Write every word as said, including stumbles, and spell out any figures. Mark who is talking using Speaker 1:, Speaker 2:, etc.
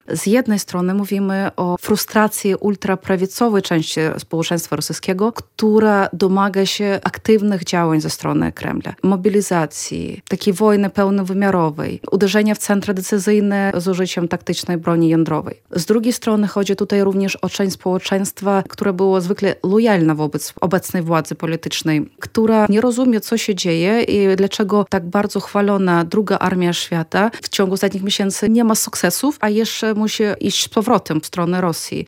Speaker 1: Z jednej strony mówimy o frustracji ultraprawicowej części społeczeństwa rosyjskiego, która domaga się aktywnych działań ze strony Kremla. Mobilizacji, takiej wojny pełnowymiarowej, uderzenia w centra decyzyjne z użyciem taktycznej broni jądrowej. Z drugiej strony chodzi tutaj również o część społeczeństwa, która była zwykle lojalna wobec obecnej władzy politycznej, która nie rozumie, co się dzieje i dlaczego tak bardzo chwalona druga armia świata w ciągu ostatnich miesięcy nie ma sukcesów, a jeszcze musi iść z powrotem w stronę Rosji.